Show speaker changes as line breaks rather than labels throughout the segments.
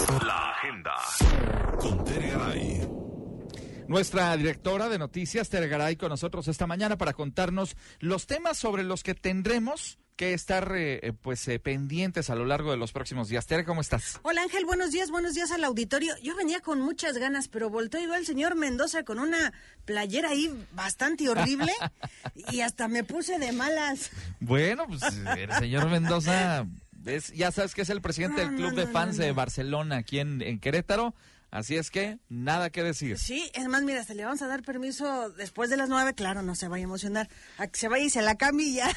La agenda con Tere Garay.
Nuestra directora de noticias, Tere Garay, con nosotros esta mañana para contarnos los temas sobre los que tendremos que estar pendientes a lo largo de los próximos días. Tere, ¿cómo estás?
Hola Ángel, buenos días al auditorio. Yo venía con muchas ganas, pero volteó y veo al señor Mendoza con una playera ahí bastante horrible y hasta me puse de malas.
Bueno, pues el señor Mendoza, ya sabes que es el presidente del club de fans de Barcelona aquí en Querétaro. Así es que, nada que decir.
Sí, es más, mira, hasta le vamos a dar permiso después de las 9, claro, no se vaya a emocionar, a que se vaya y se la cambie y ya.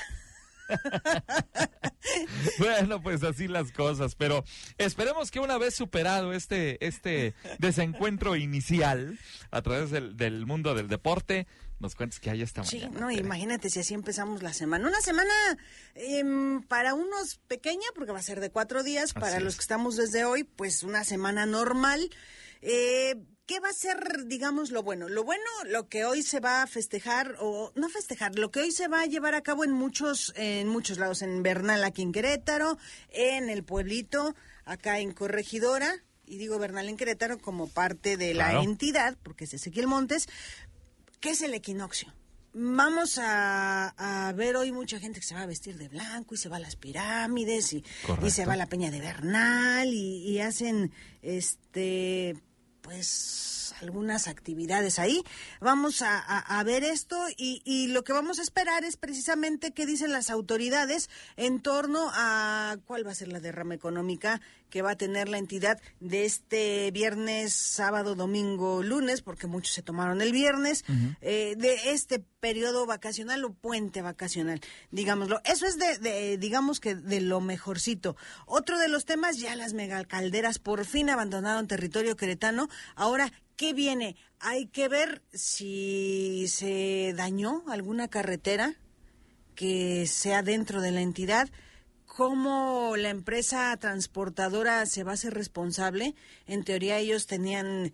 Bueno, pues así las cosas, pero esperemos que una vez superado este desencuentro inicial a través del mundo del deporte, nos cuentes que hay esta mañana.
Sí, no, imagínate si así empezamos la semana. Una semana para unos pequeña, porque va a ser de 4 días, para los que estamos desde hoy, pues una semana normal. ¿Qué va a ser, digamos, lo bueno? Lo bueno, lo que hoy se va a festejar, o no festejar, lo que hoy se va a llevar a cabo en muchos lados, en Bernal, aquí en Querétaro, en el pueblito, acá en Corregidora, y digo Bernal en Querétaro como parte de la entidad, porque es Ezequiel Montes, que es el equinoccio. Vamos a ver hoy mucha gente que se va a vestir de blanco y se va a las pirámides y se va a la Peña de Bernal y hacen pues algunas actividades ahí. Vamos a ver esto y lo que vamos a esperar es precisamente qué dicen las autoridades en torno a cuál va a ser la derrama económica que va a tener la entidad de este viernes, sábado, domingo, lunes, porque muchos se tomaron el viernes, de este periodo vacacional o puente vacacional, digámoslo. Eso es digamos que de lo mejorcito. Otro de los temas, ya las megacalderas por fin abandonaron territorio queretano. Ahora, ¿qué viene? Hay que ver si se dañó alguna carretera que sea dentro de la entidad, cómo la empresa transportadora se va a hacer responsable. En teoría ellos debían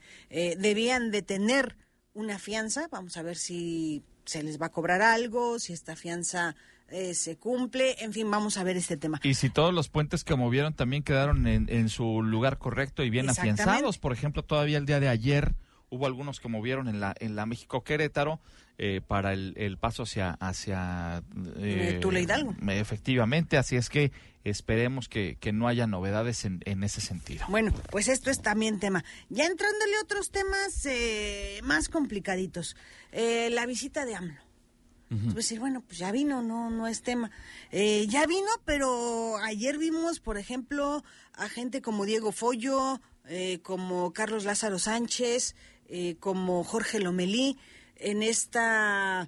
de tener una fianza. Vamos a ver si se les va a cobrar algo, si esta fianza se cumple, en fin, vamos a ver este tema.
Y si todos los puentes que movieron también quedaron en su lugar correcto y bien afianzados. Por ejemplo, todavía el día de ayer hubo algunos que movieron en la México Querétaro para el paso hacia
Tula Hidalgo.
Efectivamente, así es que esperemos que no haya novedades en ese sentido.
Bueno, pues esto es también tema. Ya entrándole a otros temas más complicaditos. La visita de AMLO. Pues decir, bueno, pues ya vino, no es tema. Ya vino, pero ayer vimos, por ejemplo, a gente como Diego Follo, como Carlos Lázaro Sánchez, como Jorge Lomelí, en esta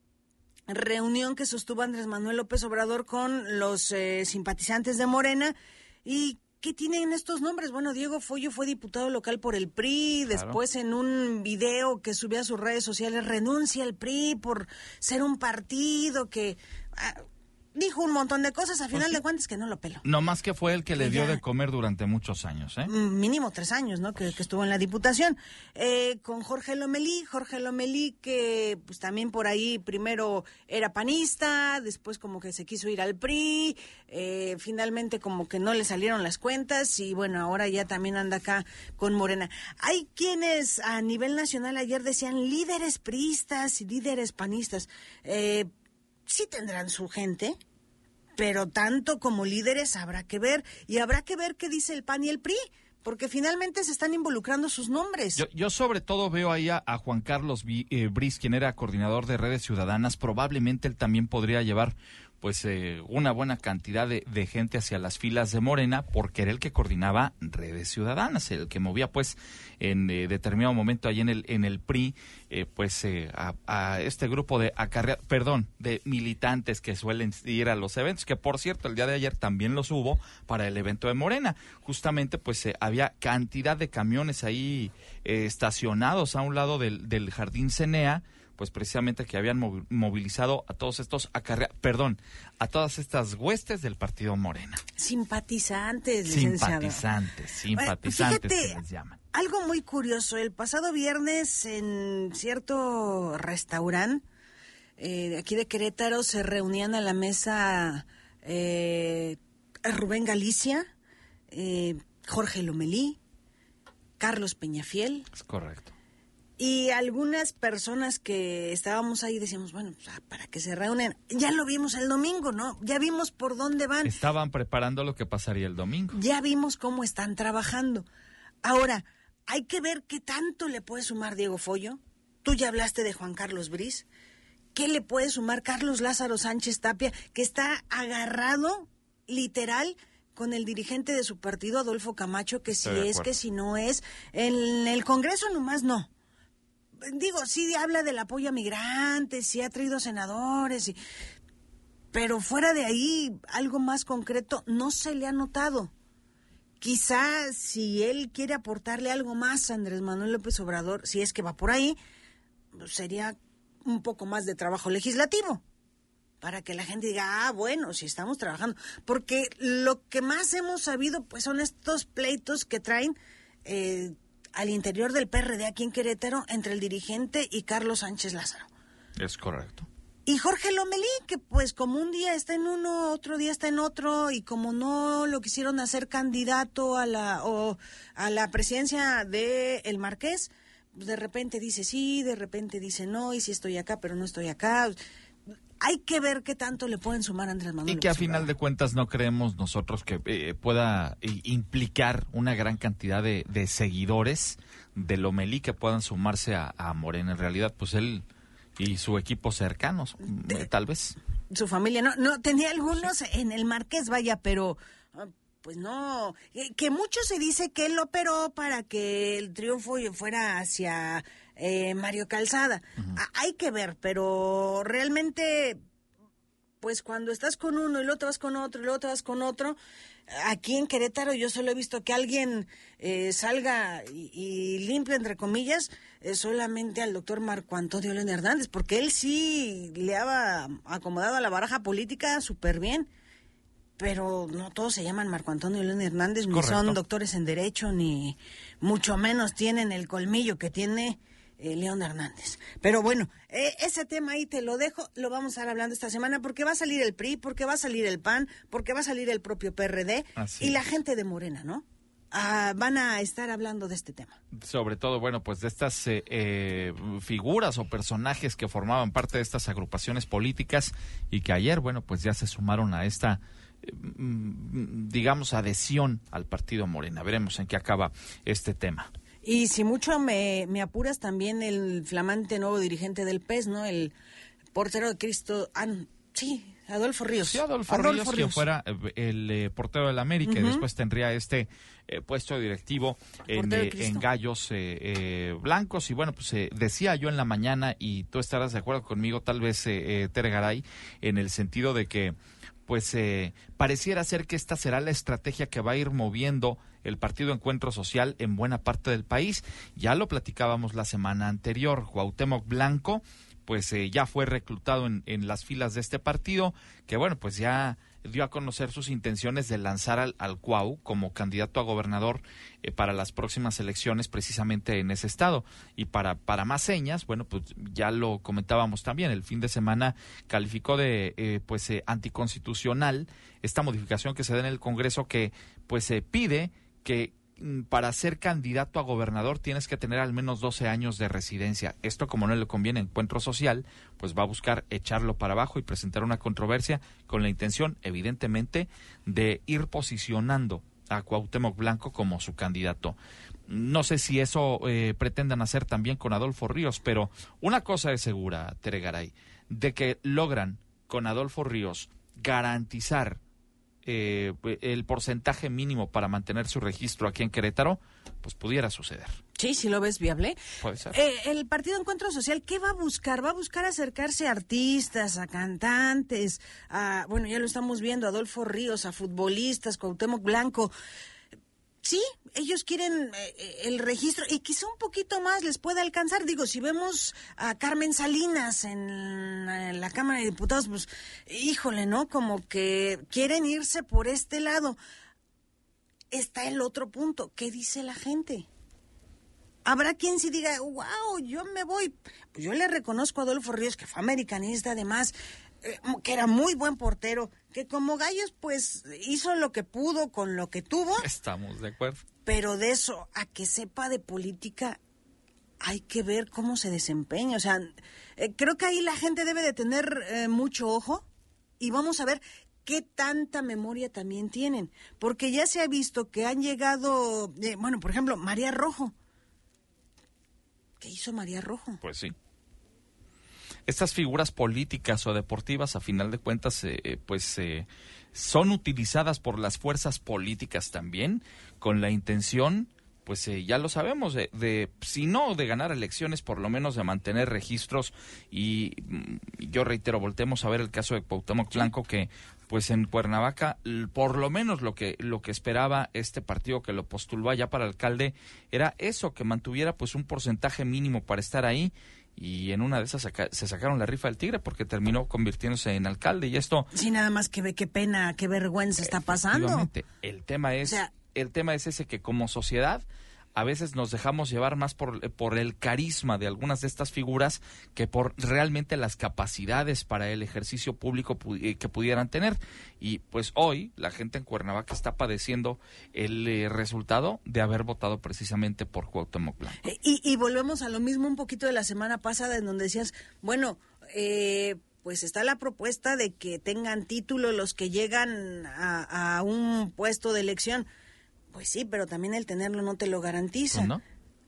reunión que sostuvo Andrés Manuel López Obrador con los simpatizantes de Morena. ¿Y qué tienen estos nombres? Bueno, Diego Follo fue diputado local por el PRI, después en un video que subió a sus redes sociales renuncia al PRI por ser un partido que... dijo un montón de cosas, a final de cuentas que no lo peló.
No más que fue el que le dio de comer durante muchos años, ¿eh?
Mínimo 3 años, ¿no? Que estuvo en la Diputación. Con Jorge Lomelí que pues también por ahí primero era panista, después como que se quiso ir al PRI, finalmente como que no le salieron las cuentas y bueno, ahora ya también anda acá con Morena. Hay quienes a nivel nacional ayer decían líderes priistas y líderes panistas. Sí tendrán su gente, pero tanto como líderes habrá que ver, y habrá que ver qué dice el PAN y el PRI, porque finalmente se están involucrando sus nombres.
Yo sobre todo veo ahí a Juan Carlos Briz, quien era coordinador de Redes Ciudadanas. Probablemente él también podría llevar pues una buena cantidad de gente hacia las filas de Morena, porque era el que coordinaba Redes Ciudadanas, el que movía pues en determinado momento ahí en el PRI a este grupo de militantes que suelen ir a los eventos, que por cierto el día de ayer también los hubo para el evento de Morena. Justamente pues había cantidad de camiones ahí estacionados a un lado del Jardín Cenea, pues precisamente que habían movilizado a todos estos a todas estas huestes del partido Morena.
Simpatizantes, licenciado.
Simpatizantes que les llaman.
Algo muy curioso, el pasado viernes en cierto restaurante aquí de Querétaro se reunían a la mesa Rubén Galicia, Jorge Lomelí, Carlos Peñafiel.
Es correcto.
Y algunas personas que estábamos ahí decíamos, bueno, pues, para que se reúnen. Ya lo vimos el domingo, ¿no? Ya vimos por dónde van.
Estaban preparando lo que pasaría el domingo.
Ya vimos cómo están trabajando. Ahora, hay que ver qué tanto le puede sumar Diego Follo. Tú ya hablaste de Juan Carlos Bris. ¿Qué le puede sumar Carlos Lázaro Sánchez Tapia, que está agarrado, literal, con el dirigente de su partido, Adolfo Camacho, que si es, que si no es? En el Congreso nomás no. Digo, sí habla del apoyo a migrantes, sí ha traído senadores, pero fuera de ahí, algo más concreto no se le ha notado. Quizá si él quiere aportarle algo más a Andrés Manuel López Obrador, si es que va por ahí, sería un poco más de trabajo legislativo, para que la gente diga, bueno, sí estamos trabajando. Porque lo que más hemos sabido, pues, son estos pleitos que traen al interior del PRD aquí en Querétaro entre el dirigente y Carlos Sánchez Lázaro.
Es correcto.
Y Jorge Lomelí, que pues como un día está en uno, otro día está en otro, y como no lo quisieron hacer candidato a la presidencia de El Marqués, pues de repente dice sí, de repente dice no, y sí estoy acá, pero no estoy acá. Hay que ver qué tanto le pueden sumar a Andrés Manuel.
Y que a final de cuentas no creemos nosotros que pueda implicar una gran cantidad de seguidores de Lomelí que puedan sumarse a Morena. En realidad, pues él y su equipo cercanos, tal vez.
Su familia, no tenía algunos en el Marqués, vaya, pero pues no. Que mucho se dice que él operó para que el triunfo fuera hacia Mario Calzada. Uh-huh. Hay que ver, pero realmente, pues cuando estás con uno y luego te vas con otro y luego te vas con otro, aquí en Querétaro yo solo he visto que alguien salga y limpio, entre comillas, solamente al doctor Marco Antonio León Hernández, porque él sí le ha acomodado a la baraja política súper bien. Pero no todos se llaman Marco Antonio León Hernández, ni son doctores en Derecho, ni mucho menos tienen el colmillo que tiene León Hernández. Pero bueno, ese tema ahí te lo dejo, lo vamos a estar hablando esta semana, porque va a salir el PRI, porque va a salir el PAN, porque va a salir el propio PRD, y la gente de Morena, ¿no? Van a estar hablando de este tema.
Sobre todo, bueno, pues de estas figuras o personajes que formaban parte de estas agrupaciones políticas y que ayer, bueno, pues ya se sumaron a esta digamos, adhesión al partido Morena. Veremos en qué acaba este tema.
Y si mucho me apuras, también el flamante nuevo dirigente del PES, ¿no? El portero de Cristo, sí, Adolfo Ríos.
Sí, Adolfo Ríos, quien fuera el portero del América, uh-huh, y después tendría este puesto directivo en Gallos Blancos. Y bueno, pues decía yo en la mañana, y tú estarás de acuerdo conmigo, tal vez, Tere Garay, en el sentido de que pues pareciera ser que esta será la estrategia que va a ir moviendo el Partido Encuentro Social en buena parte del país. Ya lo platicábamos la semana anterior. Cuauhtémoc Blanco, pues ya fue reclutado en las filas de este partido, que bueno, pues ya dio a conocer sus intenciones de lanzar al Cuau como candidato a gobernador para las próximas elecciones precisamente en ese estado. Y para más señas, bueno, pues ya lo comentábamos también, el fin de semana calificó de anticonstitucional esta modificación que se da en el Congreso, que pues pide que para ser candidato a gobernador tienes que tener al menos 12 años de residencia. Esto, como no le conviene a Encuentro Social, pues va a buscar echarlo para abajo y presentar una controversia con la intención, evidentemente, de ir posicionando a Cuauhtémoc Blanco como su candidato. No sé si eso pretendan hacer también con Adolfo Ríos, pero una cosa es segura, Tere Garay, de que logran con Adolfo Ríos garantizar el porcentaje mínimo para mantener su registro aquí en Querétaro, pues pudiera suceder.
Sí, si lo ves viable.
Puede ser.
El Partido Encuentro Social, ¿qué va a buscar? Va a buscar acercarse a artistas, a cantantes, bueno, ya lo estamos viendo, a Adolfo Ríos, a futbolistas, Cuauhtémoc Blanco. Sí, ellos quieren el registro y quizá un poquito más les pueda alcanzar. Digo, si vemos a Carmen Salinas en la Cámara de Diputados, pues, híjole, ¿no? Como que quieren irse por este lado. Está el otro punto. ¿Qué dice la gente? Habrá quien sí diga, wow, yo me voy. Pues yo le reconozco a Adolfo Ríos, que fue americanista además, que era muy buen portero, que como Gallos pues hizo lo que pudo con lo que tuvo.
Estamos de acuerdo.
Pero de eso a que sepa de política, hay que ver cómo se desempeña. O sea, creo que ahí la gente debe de tener mucho ojo y vamos a ver qué tanta memoria también tienen. Porque ya se ha visto que han llegado, por ejemplo, María Rojo. ¿Qué hizo María Rojo?
Pues sí. Estas figuras políticas o deportivas, a final de cuentas, son utilizadas por las fuerzas políticas también, con la intención, pues ya lo sabemos, si no de ganar elecciones, por lo menos de mantener registros. Y yo reitero, voltemos a ver el caso de Cuauhtémoc Blanco, que pues en Cuernavaca, por lo menos lo que esperaba este partido que lo postuló allá para alcalde, era eso, que mantuviera pues un porcentaje mínimo para estar ahí. Y en una de esas se sacaron la rifa del tigre porque terminó convirtiéndose en alcalde. Y esto...
Sí, nada más que ve qué pena, qué vergüenza está pasando.
El tema es ese, que como sociedad a veces nos dejamos llevar más por el carisma de algunas de estas figuras que por realmente las capacidades para el ejercicio público que pudieran tener. Y pues hoy la gente en Cuernavaca está padeciendo el resultado de haber votado precisamente por Cuauhtémoc Blanco.
Y volvemos a lo mismo un poquito de la semana pasada, en donde decías, pues está la propuesta de que tengan título los que llegan a un puesto de elección. Pues sí, pero también el tenerlo no te lo garantiza.
¿No?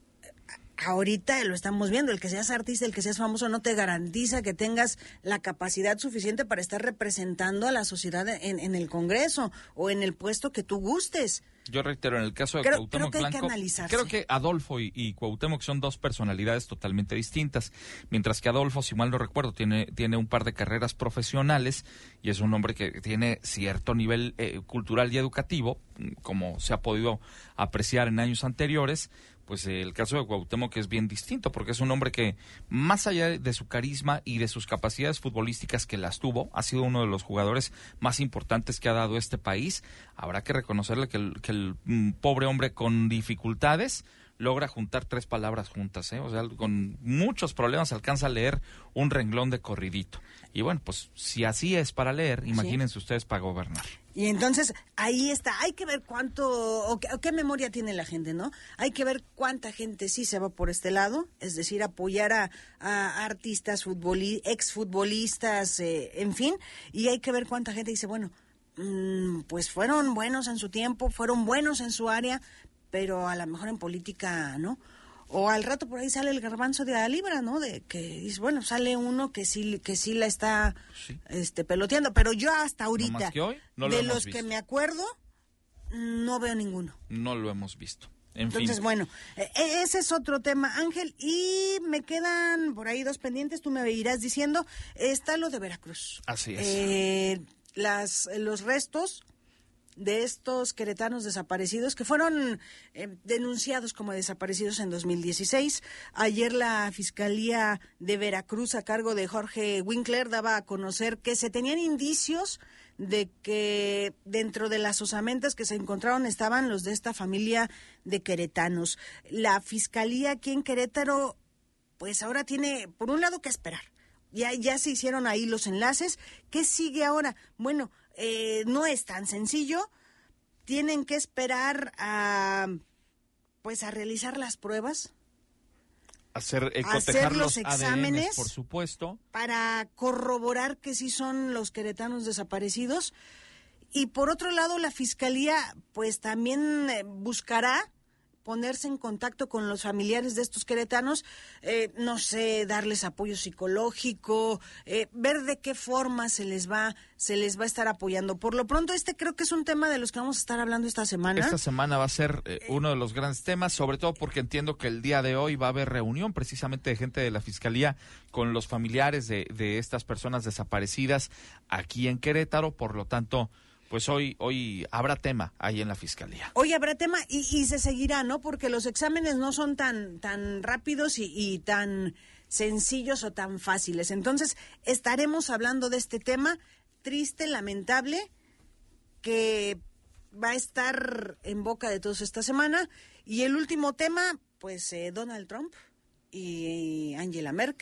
Ahorita lo estamos viendo, el que seas artista, el que seas famoso no te garantiza que tengas la capacidad suficiente para estar representando a la sociedad en el Congreso o en el puesto que tú gustes.
Yo reitero, en el caso de Cuauhtémoc Blanco, creo que Adolfo y Cuauhtémoc son dos personalidades totalmente distintas, mientras que Adolfo, si mal no recuerdo, tiene un par de carreras profesionales y es un hombre que tiene cierto nivel cultural y educativo, como se ha podido apreciar en años anteriores. Pues el caso de Cuauhtémoc es bien distinto, porque es un hombre que, más allá de su carisma y de sus capacidades futbolísticas que las tuvo, ha sido uno de los jugadores más importantes que ha dado este país. Habrá que reconocerle que el pobre hombre con dificultades logra juntar 3 palabras juntas, o sea, con muchos problemas alcanza a leer un renglón de corridito. Y bueno, pues si así es para leer, imagínense ustedes para gobernar.
Y entonces ahí está, hay que ver cuánto o qué memoria tiene la gente, ¿no? Hay que ver cuánta gente sí se va por este lado, es decir, apoyar a artistas, exfutbolistas, en fin, y hay que ver cuánta gente dice, bueno, pues fueron buenos en su tiempo, fueron buenos en su área, pero a lo mejor en política, ¿no? O al rato por ahí sale el garbanzo de la libra, ¿no? De que dice, bueno, sale uno que sí la está peloteando, pero yo hasta ahorita,
no más que hoy, no lo
de
hemos
los
visto.
que me acuerdo, no veo ninguno.
No lo hemos visto.
Entonces, bueno, ese es otro tema, Ángel, y me quedan por ahí 2 pendientes, tú me irás diciendo. Está lo de Veracruz.
Así es.
Los restos de estos queretanos desaparecidos que fueron denunciados como desaparecidos en 2016. Ayer la Fiscalía de Veracruz, a cargo de Jorge Winkler, daba a conocer que se tenían indicios de que dentro de las osamentas que se encontraron estaban los de esta familia de queretanos. La Fiscalía aquí en Querétaro, pues ahora tiene, por un lado, que esperar. Ya se hicieron ahí los enlaces. ¿Qué sigue ahora? Bueno, no es tan sencillo. Tienen que esperar a realizar las pruebas.
Cotejar
los
los
exámenes,
ADNs, por supuesto,
para corroborar que sí son los queretanos desaparecidos. Y por otro lado, la Fiscalía pues también buscará ponerse en contacto con los familiares de estos queretanos, no sé, darles apoyo psicológico, ver de qué forma se les va a estar apoyando. Por lo pronto, creo que es un tema de los que vamos a estar hablando esta semana.
Esta semana va a ser uno de los grandes temas, sobre todo porque entiendo que el día de hoy va a haber reunión precisamente de gente de la Fiscalía con los familiares de estas personas desaparecidas aquí en Querétaro. Por lo tanto, pues hoy habrá tema ahí en la Fiscalía.
Hoy habrá tema y se seguirá, ¿no? Porque los exámenes no son tan rápidos y tan sencillos o tan fáciles. Entonces, estaremos hablando de este tema triste, lamentable, que va a estar en boca de todos esta semana. Y el último tema, pues Donald Trump y Angela Merkel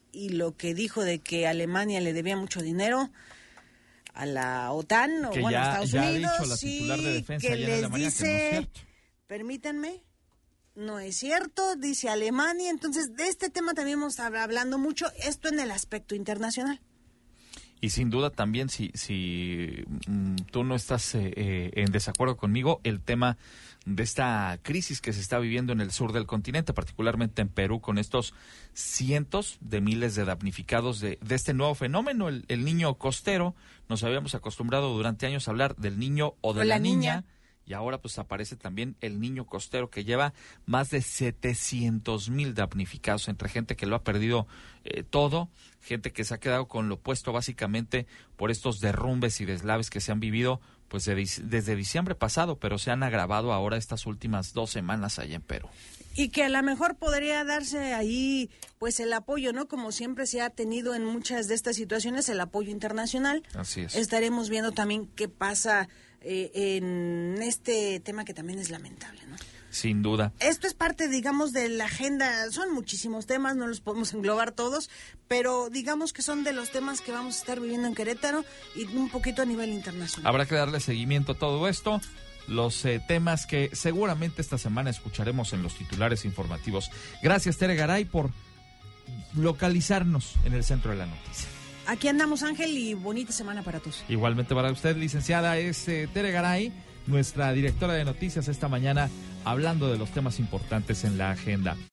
y lo que dijo de que Alemania le debía mucho dinero a la OTAN o
que
bueno,
ya,
a Estados
ya
Unidos,
ha dicho la titular de defensa
que
allá en
les
Alemania
dice,
que no es cierto.
permítanme, no es cierto, dice Alemania. Entonces, de este tema también vamos a estar hablando mucho, esto en el aspecto internacional.
Y sin duda también, si tú no estás en desacuerdo conmigo, el tema de esta crisis que se está viviendo en el sur del continente, particularmente en Perú, con estos cientos de miles de damnificados de este nuevo fenómeno, el niño costero. Nos habíamos acostumbrado durante años a hablar del niño o de la niña. Y ahora pues aparece también el niño costero, que lleva más de 700,000 damnificados, entre gente que lo ha perdido todo, gente que se ha quedado con lo puesto básicamente por estos derrumbes y deslaves que se han vivido pues desde diciembre pasado, pero se han agravado ahora estas últimas 2 semanas allá en Perú.
Y que a lo mejor podría darse ahí pues el apoyo, ¿no? Como siempre se ha tenido en muchas de estas situaciones, el apoyo internacional.
Así es.
Estaremos viendo también qué pasa en este tema que también es lamentable, ¿no?
Sin duda.
Esto es parte, digamos, de la agenda. Son muchísimos temas, no los podemos englobar todos, pero digamos que son de los temas que vamos a estar viviendo en Querétaro y un poquito a nivel internacional.
Habrá que darle seguimiento a todo esto. Los temas que seguramente esta semana escucharemos en los titulares informativos. Gracias, Tere Garay, por localizarnos en el centro de la noticia.
Aquí andamos, Ángel, y bonita semana para todos.
Igualmente para usted, licenciada, es Tere Garay, nuestra directora de noticias esta mañana, hablando de los temas importantes en la agenda.